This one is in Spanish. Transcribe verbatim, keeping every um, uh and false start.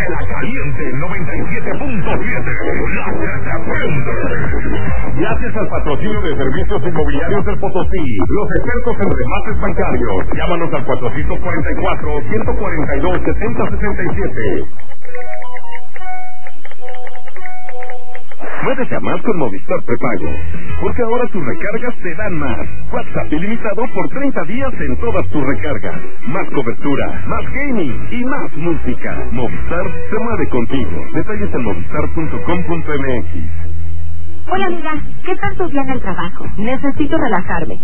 de la caliente noventa y siete punto siete. La que te prende. Gracias al patrocinio de Servicios Inmobiliarios del Potosí, los expertos en remates bancarios. Llámanos al cuatrocientos cuarenta y cuatro, ciento cuarenta y dos, setenta sesenta y siete. Muévete a más con Movistar Prepago, porque ahora tus recargas te dan más. WhatsApp ilimitado por treinta días en todas tus recargas. Más cobertura, más gaming y más música. Movistar se mueve contigo. Detalles en movistar punto com punto m x. Hola amiga, ¿qué tal tu día en el trabajo? Necesito relajarme.